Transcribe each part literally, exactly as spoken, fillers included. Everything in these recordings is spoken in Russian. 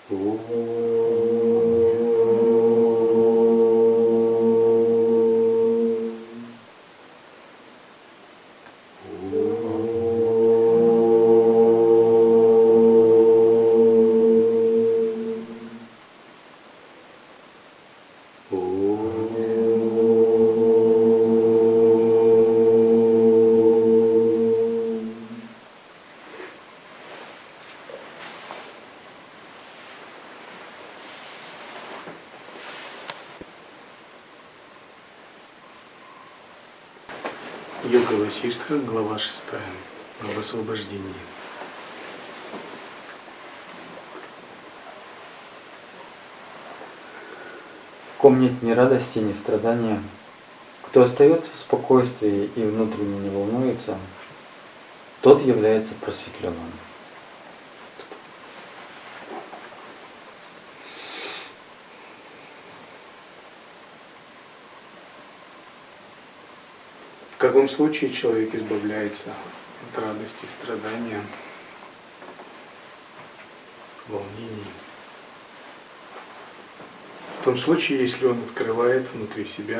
Йога Васиштха, глава шестая, об освобождении. В ком нет ни радости, ни страдания, кто остается в спокойствии и внутренне не волнуется, тот является просветленным. В каком случае человек избавляется от радости, страдания, волнений? В том случае, если он открывает внутри себя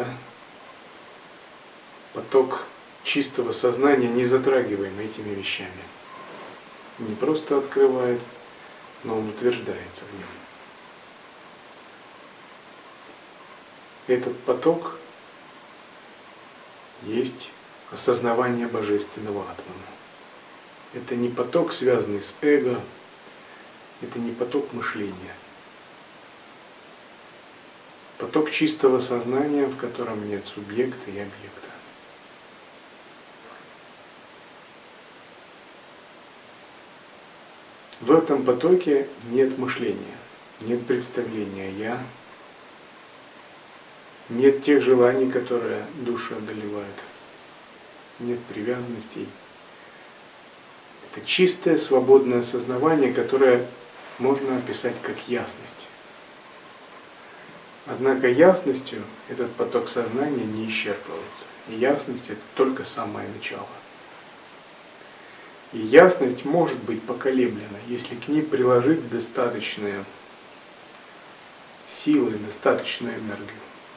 поток чистого сознания, не затрагиваемый этими вещами. Не просто открывает, но он утверждается в нем. Этот поток есть осознавание божественного атмана. Это не поток, связанный с эго, это не поток мышления. Поток чистого сознания, в котором нет субъекта и объекта. В этом потоке нет мышления, нет представления «я», нет тех желаний, которые душу одолевают, нет привязанностей. Это чистое, свободное осознавание, которое можно описать как ясность. Однако ясностью этот поток сознания не исчерпывается. И ясность – это только самое начало. И ясность может быть поколеблена, если к ней приложить достаточные силы, достаточную энергию.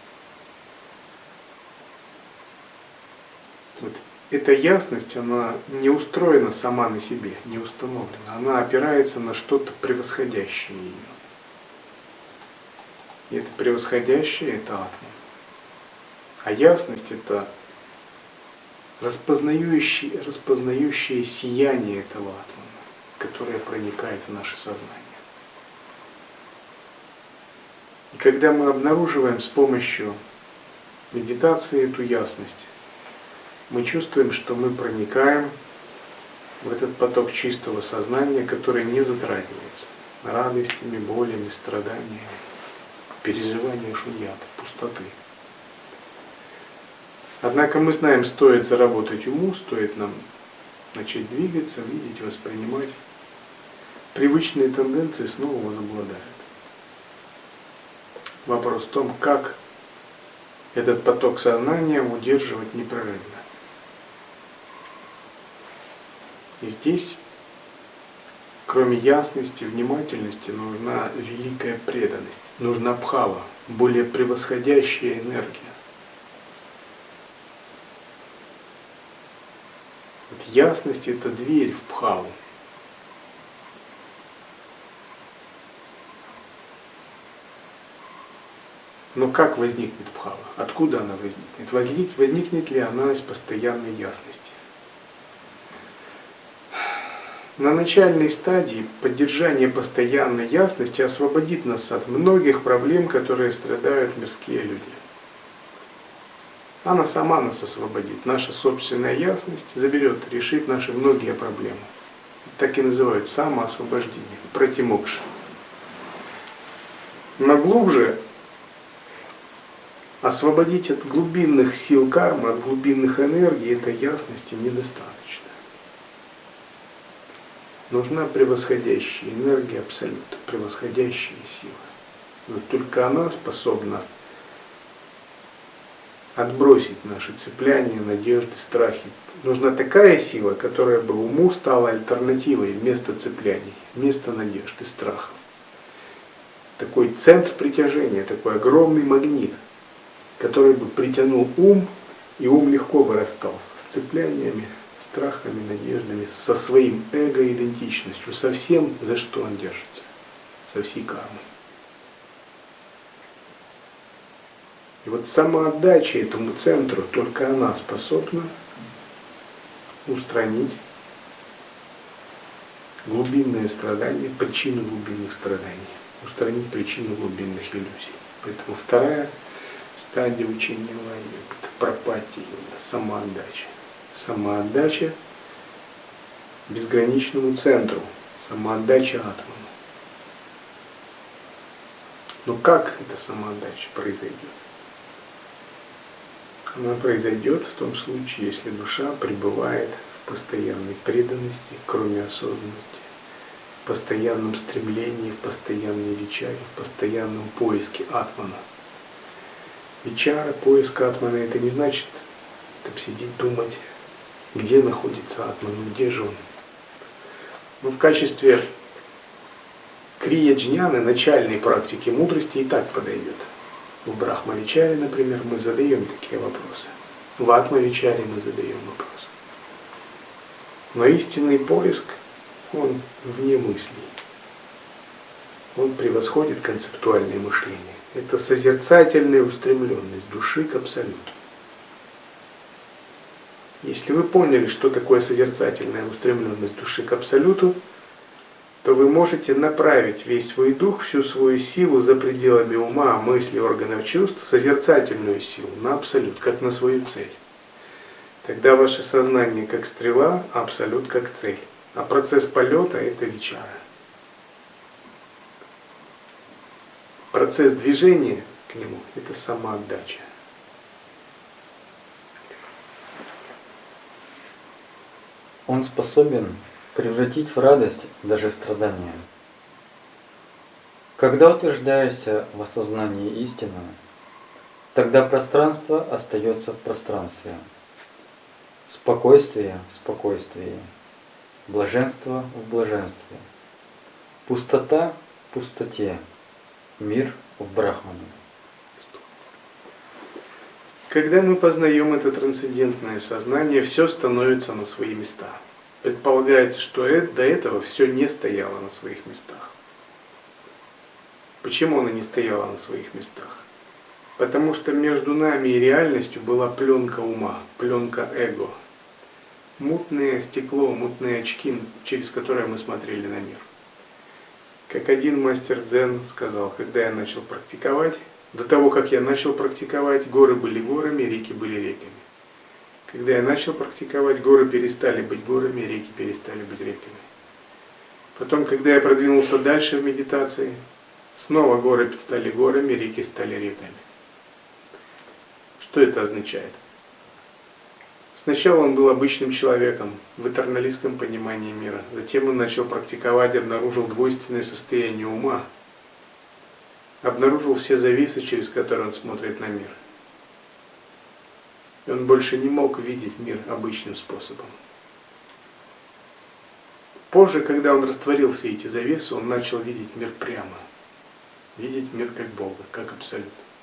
Вот эта ясность, она не устроена сама на себе, не установлена. Она опирается на что-то превосходящее ее. И это превосходящее – это атман. А ясность – это распознающее, распознающее сияние этого атмана, которое проникает в наше сознание. И когда мы обнаруживаем с помощью медитации эту ясность, мы чувствуем, что мы проникаем в этот поток чистого сознания, который не затрагивается радостями, болями, страданиями, переживанием шуньяты, пустоты. Однако мы знаем, стоит заработать уму, стоит нам начать двигаться, видеть, воспринимать, привычные тенденции снова возобладают. Вопрос в том, как этот поток сознания удерживать непрерывно. И здесь, кроме ясности, внимательности, нужна великая преданность, нужна бхава, более превосходящая энергия. Вот ясность – это дверь в бхаву. Но как возникнет бхава? Откуда она возникнет? Возник, возникнет ли она из постоянной ясности? На начальной стадии поддержание постоянной ясности освободит нас от многих проблем, которые страдают мирские люди. Она сама нас освободит. Наша собственная ясность заберет, решит наши многие проблемы. Так и называют самоосвобождение, пратимокша. Но глубже освободить от глубинных сил кармы, от глубинных энергий этой ясности недостаточно. Нужна превосходящая энергия абсолюта, превосходящая сила. Вот только она способна отбросить наши цепляния, надежды, страхи. Нужна такая сила, которая бы уму стала альтернативой вместо цепляний, вместо надежд и страхов. такой центр притяжения, такой огромный магнит, который бы притянул ум, и ум легко бы расстался с цепляниями, страхами, надеждами, со своим эго-идентичностью, со всем, за что он держится, со всей кармой. И вот самоотдача этому центру, только она способна устранить глубинные страдания, причину глубинных страданий, устранить причину глубинных иллюзий. Поэтому вторая стадия учения Лайи – это пропатия, самоотдача. Самоотдача безграничному центру, самоотдача атману. Но как эта самоотдача произойдет? Она произойдет в том случае, если душа пребывает в постоянной преданности, кроме осознанности, в постоянном стремлении, в постоянной вичаре, в постоянном поиске атмана. Вичара, поиск атмана – это не значит там, сидеть, думать, где находится атман, где же он. Но в качестве крия-джняны, начальной практики мудрости, и так подойдет. В Брахма-вичаре, например, мы задаем такие вопросы. В Атма-вичаре мы задаем вопросы. Но истинный поиск, он вне мыслей. Он превосходит концептуальное мышление. Это созерцательная устремленность души к абсолюту. Если вы поняли, что такое созерцательная устремленность души к абсолюту, то вы можете направить весь свой дух, всю свою силу за пределами ума, мысли, органов чувств, созерцательную силу на абсолют, как на свою цель. Тогда ваше сознание как стрела, а абсолют как цель. А процесс полета – это вичара. Процесс движения к нему – это самоотдача. Он способен превратить в радость даже страдания. Когда утверждаешься в осознании истины, тогда пространство остается в пространстве, спокойствие в спокойствии, блаженство в блаженстве, пустота в пустоте, мир в Брахмане. Когда мы познаем это трансцендентное сознание, все становится на свои места. Предполагается, что до этого все не стояло на своих местах. Почему оно не стояло на своих местах? Потому что между нами и реальностью была пленка ума, пленка эго. Мутное стекло, мутные очки, через которые мы смотрели на мир. Как один мастер дзен сказал, когда я начал практиковать, до того, как я начал практиковать, горы были горами, реки были реками. Когда я начал практиковать, горы перестали быть горами, реки перестали быть реками. Потом, когда я продвинулся дальше в медитации, снова горы стали горами, реки стали реками. Что это означает? Сначала он был обычным человеком в этерналистском понимании мира. Затем он начал практиковать и обнаружил двойственное состояние ума. Обнаружил все завесы, через которые он смотрит на мир. И он больше не мог видеть мир обычным способом. Позже, когда он растворил все эти завесы, он начал видеть мир прямо. Видеть мир как Бога, как Абсолют.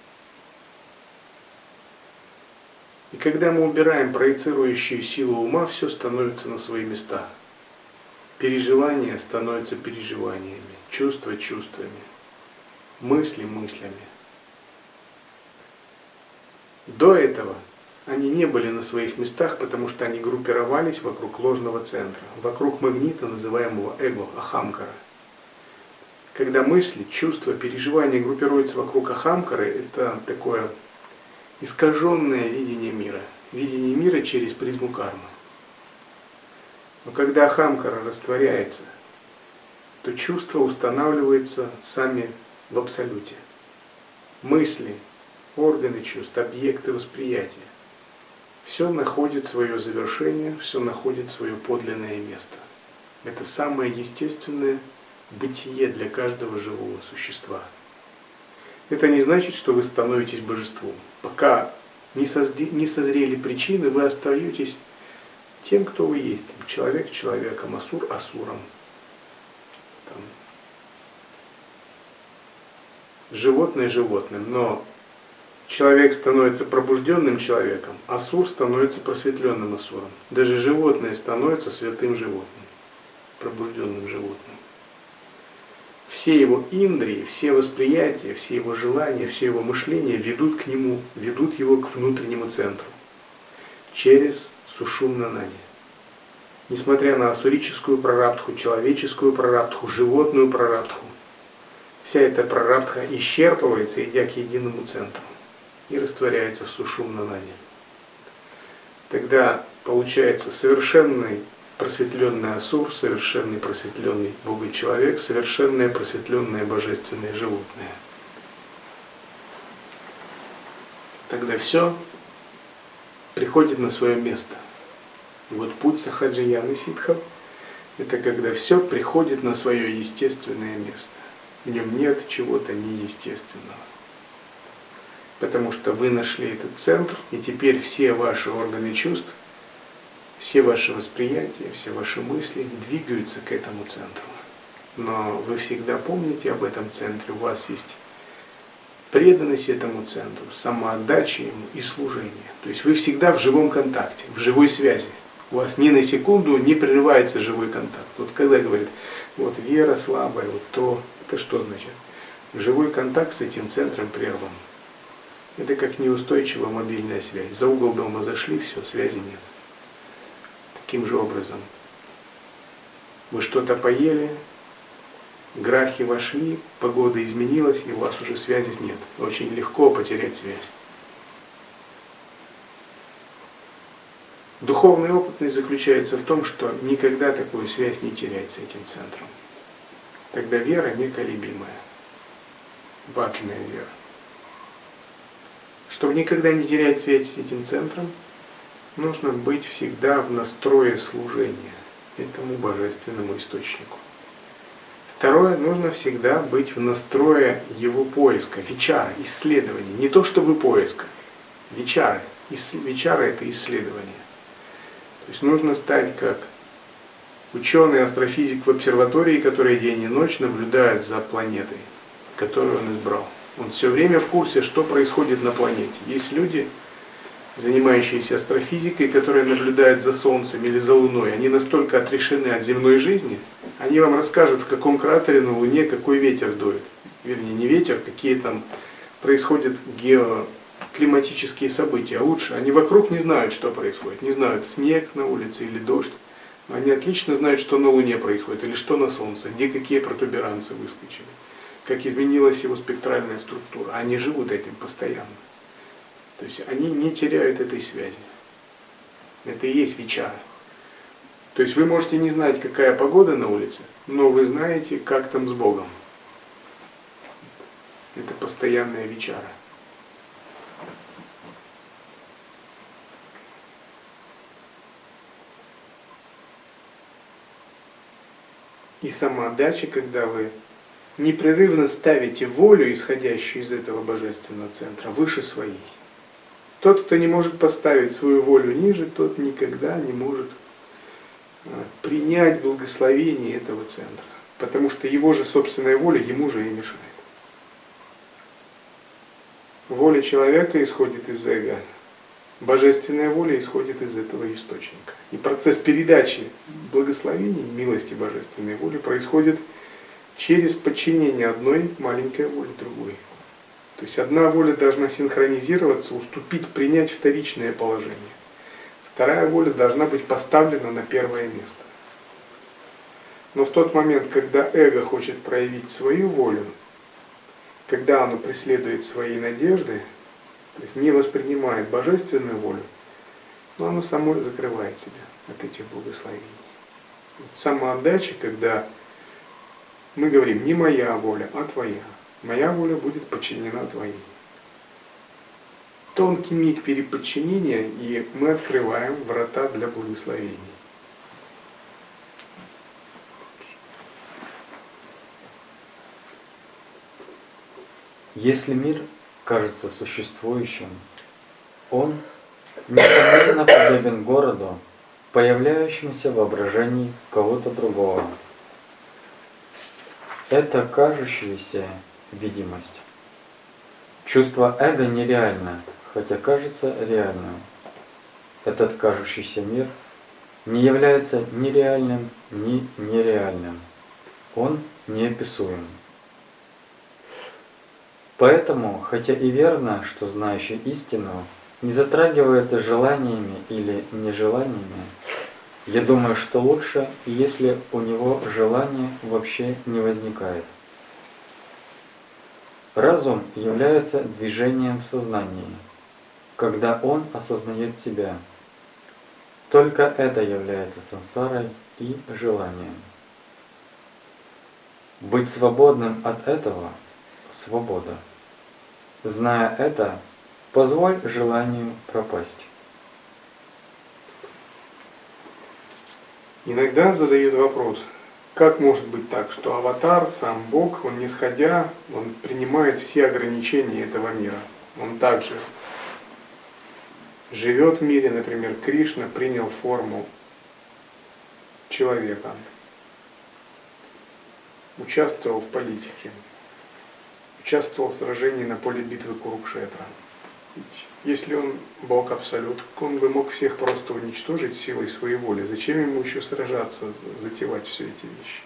И когда мы убираем проецирующую силу ума, все становится на свои места. Переживания становятся переживаниями, чувства чувствами, мысли мыслями. До этого они не были на своих местах, потому что они группировались вокруг ложного центра, вокруг магнита, называемого эго, ахамкара. Когда мысли, чувства, переживания группируются вокруг ахамкары, это такое искаженное видение мира. Видение мира через призму кармы. Но когда ахамкара растворяется, то чувства устанавливаются сами в абсолюте. Мысли, органы чувств, объекты восприятия. Все находит свое завершение, все находит свое подлинное место. Это самое естественное бытие для каждого живого существа. Это не значит, что вы становитесь божеством. Пока не созрели, не созрели причины, вы остаетесь тем, кто вы есть. Человек человеком, асур асуром. Там. животное животным, но человек становится пробужденным человеком, асур становится просветленным асуром. Даже животное становится святым животным, пробужденным животным. Все его индрии, все восприятия, все его желания, все его мышление ведут к нему, ведут его к внутреннему центру через сушумна нади. Несмотря на асурическую прарабдху, человеческую прарабдху, животную прарабдху, вся эта прарабдха исчерпывается, идя к единому центру, и растворяется в сушумна нади. Тогда получается совершенный просветленный асур, совершенный просветленный Бога-человек, совершенное просветленное божественное животное. Тогда все приходит на свое место. И вот путь сахаджаяны ситхов – это когда все приходит на свое естественное место. В нем нет чего-то неестественного. Потому что вы нашли этот центр, и теперь все ваши органы чувств, все ваши восприятия, все ваши мысли двигаются к этому центру. Но вы всегда помните об этом центре, у вас есть преданность этому центру, самоотдача ему и служение. То есть вы всегда в живом контакте, в живой связи. У вас ни на секунду не прерывается живой контакт. Вот когда говорят, вот вера слабая, вот то, это что значит? Живой контакт с этим центром прерван. Это как неустойчивая мобильная связь. За угол дома зашли, все, связи нет. Таким же образом, вы что-то поели, грахи вошли, погода изменилась, и у вас уже связи нет. Очень легко потерять связь. Духовная опытность заключается в том, что никогда такую связь не терять с этим центром. Тогда вера неколебимая, важная вера. Чтобы никогда не терять связь с этим центром, нужно быть всегда в настрое служения этому божественному источнику. Второе, нужно всегда быть в настрое его поиска, вичара, исследования. Не то чтобы поиска, вичара. Вичара – это исследование. То есть нужно стать как ученый, астрофизик в обсерватории, который день и ночь наблюдает за планетой, которую он избрал. Он все время в курсе, что происходит на планете. Есть люди, занимающиеся астрофизикой, которые наблюдают за Солнцем или за Луной, они настолько отрешены от земной жизни, они вам расскажут, в каком кратере на Луне какой ветер дует. Вернее, не ветер, какие там происходят геоклиматические события. А лучше, они вокруг не знают, что происходит. Не знают, снег на улице или дождь. Но они отлично знают, что на Луне происходит или что на Солнце, где какие протуберанцы выскочили, как изменилась его спектральная структура. Они живут этим постоянно. То есть они не теряют этой связи. Это и есть вичара. То есть вы можете не знать, какая погода на улице, но вы знаете, как там с Богом. Это постоянная вичара. И самоотдача, когда вы непрерывно ставите волю, исходящую из этого божественного центра, выше своей. Тот, кто не может поставить свою волю ниже, тот никогда не может принять благословение этого центра. Потому что его же собственная воля ему же и мешает. Воля человека исходит из эго. Божественная воля исходит из этого источника. И процесс передачи благословений, милости божественной воли происходит через подчинение одной маленькой воли другой. То есть одна воля должна синхронизироваться, уступить, принять вторичное положение. Вторая воля должна быть поставлена на первое место. Но в тот момент, когда эго хочет проявить свою волю, когда оно преследует свои надежды, то есть не воспринимает божественную волю, но оно само закрывает себя от этих благословений. Самоотдача, когда мы говорим, не моя воля, а твоя. Моя воля будет подчинена твоей. Тонкий миг переподчинения, и мы открываем врата для благословений. Если мир кажется существующим, он несомненно подобен городу, появляющемуся в воображении кого-то другого. Это кажущаяся видимость Чувство эго нереально, хотя кажется реальным. Этот кажущийся мир не является ни реальным, ни нереальным. Он неописуем. Поэтому, хотя и верно, что знающий истину не затрагивается желаниями или нежеланиями, я думаю, что лучше, если у него желание вообще не возникает. Разум является движением в сознании, когда он осознает себя. Только это является сансарой и желанием. Быть свободным от этого – свобода. Зная это, позволь желанию пропасть. Иногда задают вопрос, как может быть так, что аватар, сам Бог, он не сходя, он принимает все ограничения этого мира. Он также живет в мире, например, Кришна принял форму человека, участвовал в политике, участвовал в сражении на поле битвы Курукшетра. Ведь если он Бог Абсолют, он бы мог всех просто уничтожить силой своей воли. Зачем ему еще сражаться, затевать все эти вещи?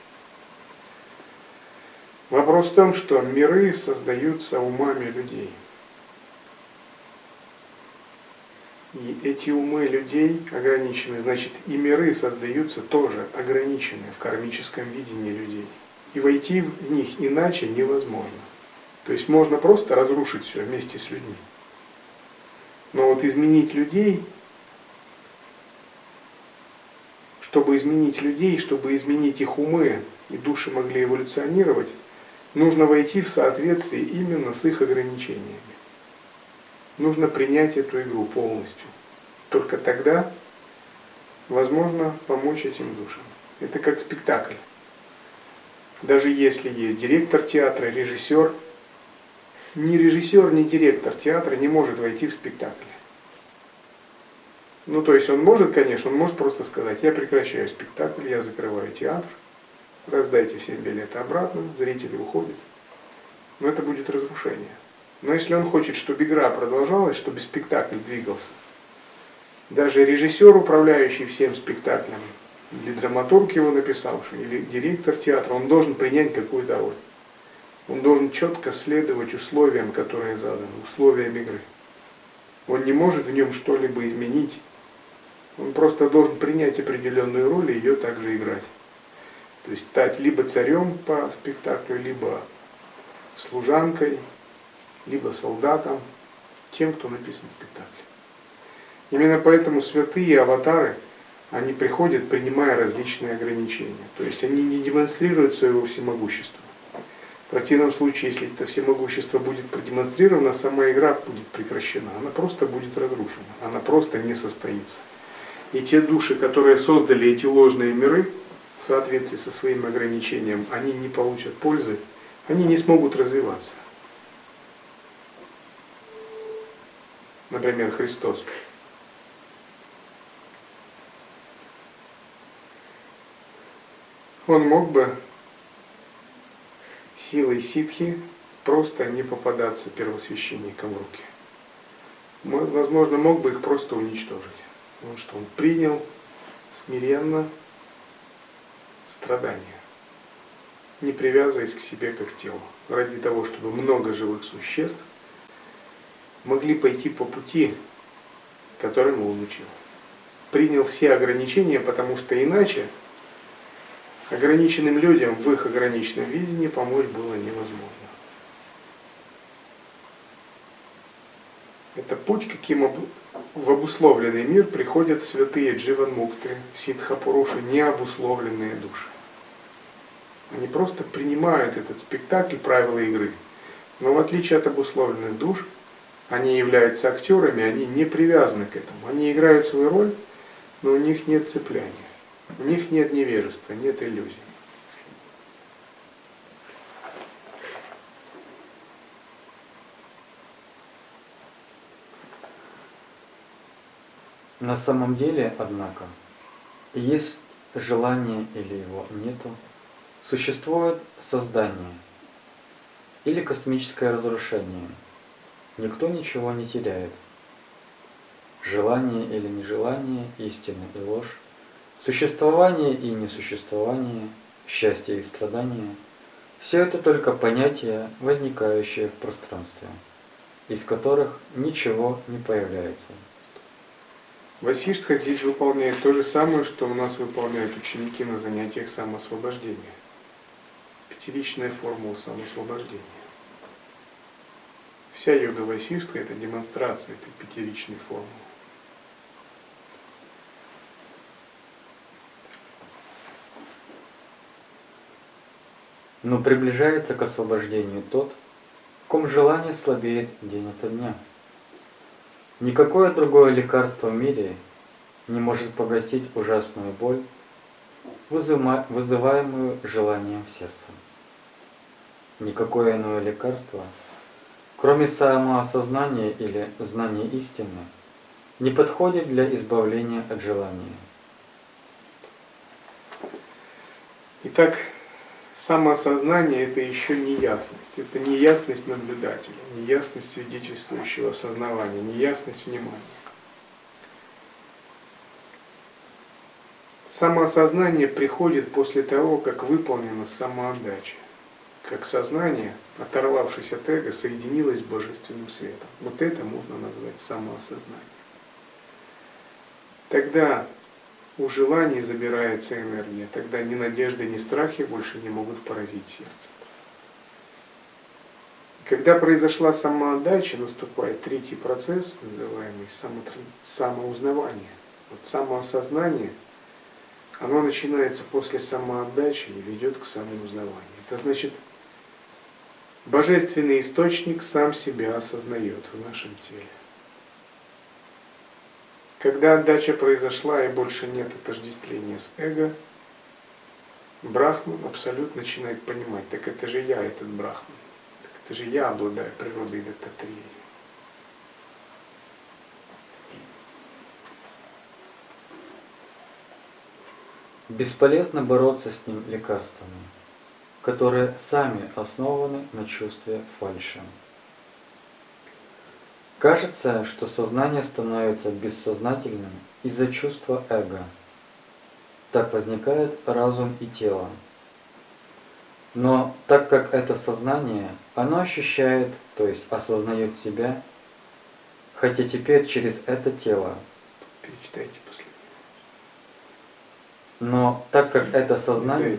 Вопрос в том, что миры создаются умами людей. И эти умы людей ограничены, значит и миры создаются тоже ограничены в кармическом видении людей. И войти в них иначе невозможно. То есть можно просто разрушить все вместе с людьми. Но вот изменить людей, чтобы изменить людей, чтобы изменить их умы, и души могли эволюционировать, нужно войти в соответствие именно с их ограничениями. Нужно принять эту игру полностью. Только тогда возможно помочь этим душам. Это как спектакль. Даже если есть директор театра, режиссер, ни режиссер, ни директор театра не может войти в спектакль. Ну, то есть он может, конечно, он может просто сказать, я прекращаю спектакль, я закрываю театр, раздайте всем билеты обратно, зрители уходят. Но это будет разрушение. Но если он хочет, чтобы игра продолжалась, чтобы спектакль двигался, даже режиссер, управляющий всем спектаклем, или драматург его написавший, или директор театра, он должен принять какую-то роль. Он должен четко следовать условиям, которые заданы, условиям игры. Он не может в нем что-либо изменить. Он просто должен принять определенную роль и ее также играть. То есть стать либо царем по спектаклю, либо служанкой, либо солдатом, тем, кто написан в спектакле. Именно поэтому святые аватары, они приходят, принимая различные ограничения. То есть они не демонстрируют своего всемогущества. В противном случае, если это всемогущество будет продемонстрировано, сама игра будет прекращена. Она просто будет разрушена. Она просто не состоится. И те души, которые создали эти ложные миры, в соответствии со своим ограничением, они не получат пользы, они не смогут развиваться. Например, Христос. Он мог бы силой ситхи просто не попадаться первосвященникам в руки. Возможно, мог бы их просто уничтожить. Потому что он принял смиренно страдания, не привязываясь к себе как к телу, ради того, чтобы много живых существ могли пойти по пути, которому он учил. Принял все ограничения, потому что иначе ограниченным людям в их ограниченном видении помочь было невозможно. Это путь, каким в обусловленный мир приходят святые дживан-мукты, ситха-пуруши, необусловленные души. Они просто принимают этот спектакль, правила игры. Но в отличие от обусловленных душ, они являются актерами, они не привязаны к этому. Они играют свою роль, но у них нет цепляния. У них нет невежества, нет иллюзий. На самом деле, однако, есть желание или его нету, существует создание или космическое разрушение, никто ничего не теряет. Желание или нежелание, истина и ложь, существование и несуществование, счастье и страдание – все это только понятия, возникающие в пространстве, из которых ничего не появляется. Васиштха здесь выполняет то же самое, что у нас выполняют ученики на занятиях самоосвобождения. Пятеричная формула самоосвобождения. Вся йога Васиштха – это демонстрация этой пятеричной формулы. Но приближается к освобождению тот, в ком желание слабеет день ото дня. Никакое другое лекарство в мире не может погасить ужасную боль, вызываемую желанием в сердце. Никакое иное лекарство, кроме самоосознания или знания истины, не подходит для избавления от желания. Итак, самоосознание – это еще неясность. Это неясность наблюдателя, неясность свидетельствующего осознавания, неясность внимания. Самоосознание приходит после того, как выполнена самоотдача. Как сознание, оторвавшись от эго, соединилось с божественным светом. Вот это можно назвать самоосознанием. Тогда у желаний забирается энергия, тогда ни надежды, ни страхи больше не могут поразить сердце. Когда произошла самоотдача, наступает третий процесс, называемый самоузнавание. Вот самоосознание, оно начинается после самоотдачи и ведет к самоузнаванию. Это значит, божественный источник сам себя осознает в нашем теле. Когда отдача произошла и больше нет отождествления с эго, Брахман абсолютно начинает понимать, так это же я, этот Брахман, так это же я обладаю природой Даттатреи. Бесполезно бороться с ним лекарствами, которые сами основаны на чувстве фальши. Кажется, что сознание становится бессознательным из-за чувства эго. Так возникает разум и тело. Но так как это сознание, оно ощущает, то есть осознает себя, хотя теперь через это тело. Перечитайте последнее. Но так как это сознание,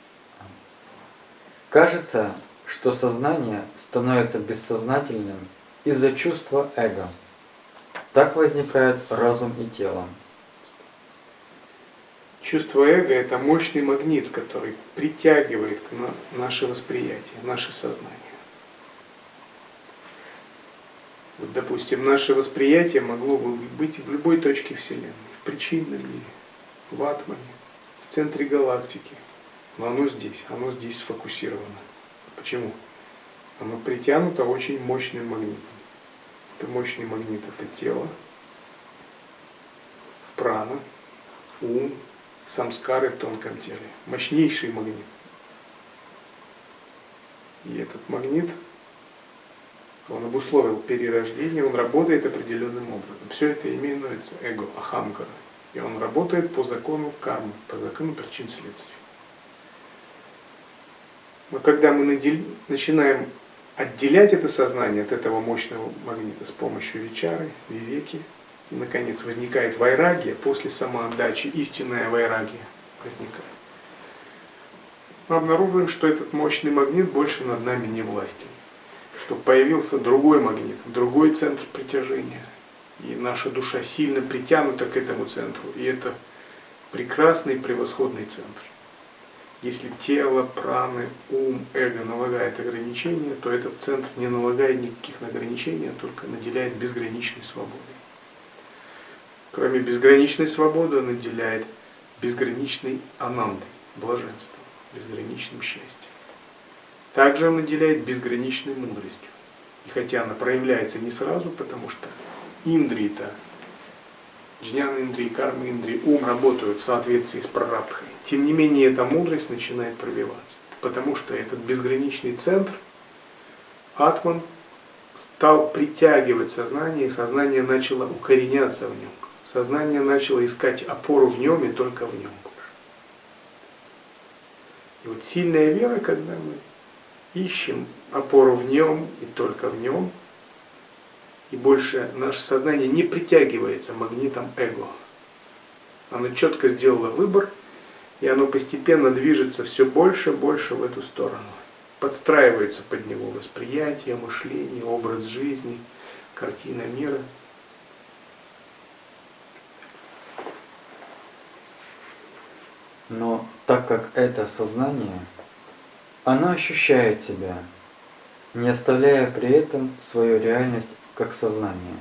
кажется, что сознание становится бессознательным из-за чувства эго. Так возникает разум и тело. Чувство эго – это мощный магнит, который притягивает к нам наше восприятие, наше сознание. Вот, допустим, наше восприятие могло бы быть в любой точке Вселенной, в причинном мире, в атмане, в центре галактики. Но оно здесь, оно здесь сфокусировано. Почему? Оно притянуто очень мощным магнитом. Это мощный магнит, это тело, прана, ум, самскары в тонком теле. Мощнейший магнит. И этот магнит, он обусловил перерождение, он работает определенным образом. Все это именуется эго, ахамкара. И он работает по закону кармы, по закону причин следствий. Но когда мы надел... начинаем отделять это сознание от этого мощного магнита с помощью вичары, вивеки, и, наконец, возникает вайрагия, после самоотдачи истинная вайрагия возникает. Мы обнаруживаем, что этот мощный магнит больше над нами не властен, что появился другой магнит, другой центр притяжения, и наша душа сильно притянута к этому центру, и это прекрасный превосходный центр. Если тело, праны, ум, эго налагает ограничения, то этот центр не налагает никаких ограничений, а только наделяет безграничной свободой. Кроме безграничной свободы, он наделяет безграничной анандой, блаженством, безграничным счастьем. Также он наделяет безграничной мудростью. И хотя она проявляется не сразу, потому что индрии-то, джняна индрии, карма индрии, ум работают в соответствии с прарабдхой. Тем не менее, эта мудрость начинает пробиваться. Потому что этот безграничный центр, атман, стал притягивать сознание, и сознание начало укореняться в нем. Сознание начало искать опору в нем и только в нем. И вот сильная вера, когда мы ищем опору в нем и только в нем, и больше наше сознание не притягивается магнитом эго. Оно четко сделало выбор, и оно постепенно движется все больше и больше в эту сторону. Подстраивается под него восприятие, мышление, образ жизни, картина мира. Но так как это сознание, оно ощущает себя, не оставляя при этом свою реальность как сознание.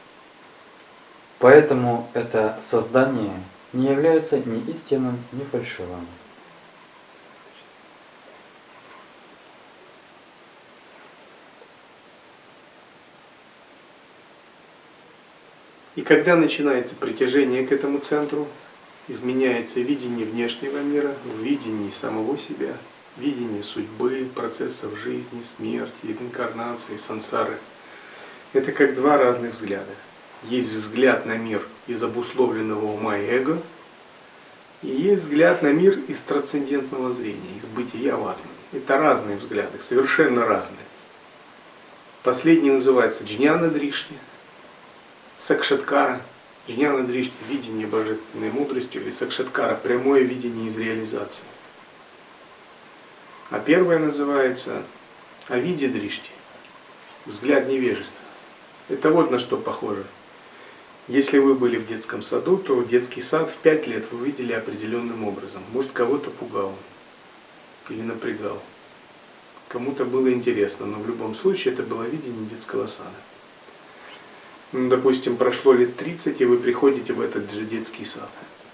Поэтому это создание не является ни истинным, ни фальшивым. И когда начинается притяжение к этому центру, изменяется видение внешнего мира, в видении самого себя, видение судьбы, процессов жизни, смерти, реинкарнации, сансары. Это как два разных взгляда. Есть взгляд на мир из обусловленного ума и эго, и есть взгляд на мир из трансцендентного зрения, из бытия в атме. Это разные взгляды, совершенно разные. Последний называется джняна дришти, сакшаткара. Джняна дришти – видение божественной мудростью, или сакшаткара – прямое видение из реализации. А первое называется авидья дришти – взгляд невежества. Это вот на что похоже. Если вы были в детском саду, то детский сад в пять лет вы видели определенным образом. Может, кого-то пугал или напрягал. Кому-то было интересно, но в любом случае это было видение детского сада. Ну, допустим, прошло лет тридцать, и вы приходите в этот же детский сад.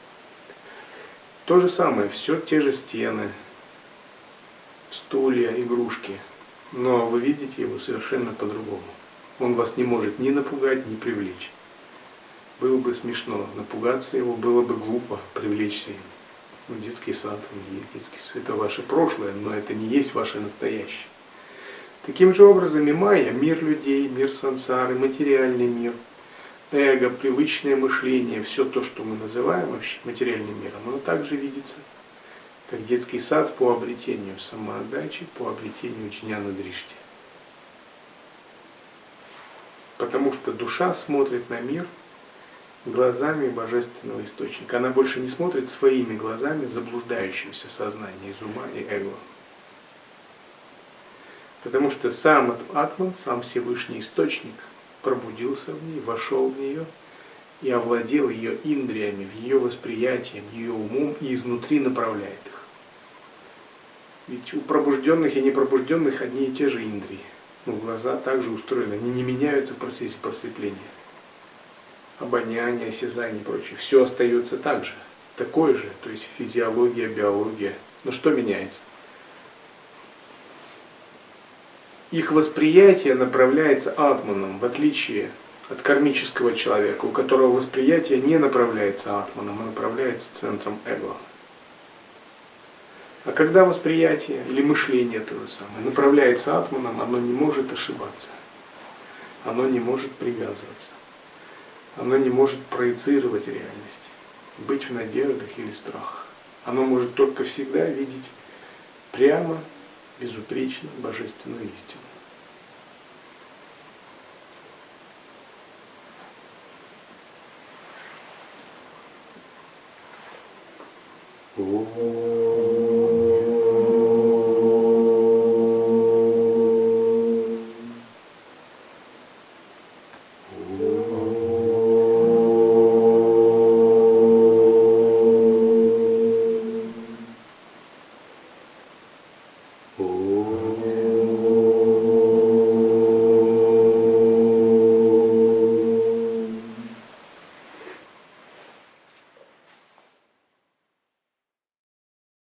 То же самое, все те же стены, стулья, игрушки, но вы видите его совершенно по-другому. Он вас не может ни напугать, ни привлечь. Было бы смешно напугаться его, было бы глупо привлечься им. Ну, детский сад, он есть детский сад. Это ваше прошлое, но это не есть ваше настоящее. Таким же образом и майя, мир людей, мир сансары, материальный мир, эго, привычное мышление, все то, что мы называем вообще материальным миром, оно также видится, как детский сад по обретению самоотдачи, по обретению джняна дришти. Потому что душа смотрит на мир глазами божественного источника. Она больше не смотрит своими глазами заблуждающимся сознанием из ума и эго. Потому что сам Атман, сам Всевышний Источник, пробудился в ней, вошел в нее и овладел ее индриями, в ее восприятием, ее умом и изнутри направляет их. Ведь у пробужденных и непробужденных одни и те же индрии. Но глаза также устроены, они не меняются в процессе просветления. Обоняние, осязание и прочее. Все остается так же. Такое же, то есть физиология, биология. Но что меняется? Их восприятие направляется атманом, в отличие от кармического человека, у которого восприятие не направляется атманом, а направляется центром эго. А когда восприятие или мышление то же самое направляется атманом, оно не может ошибаться, оно не может привязываться, оно не может проецировать реальность, быть в надеждах или страхах. Оно может только всегда видеть прямо, безупречно божественную истину. О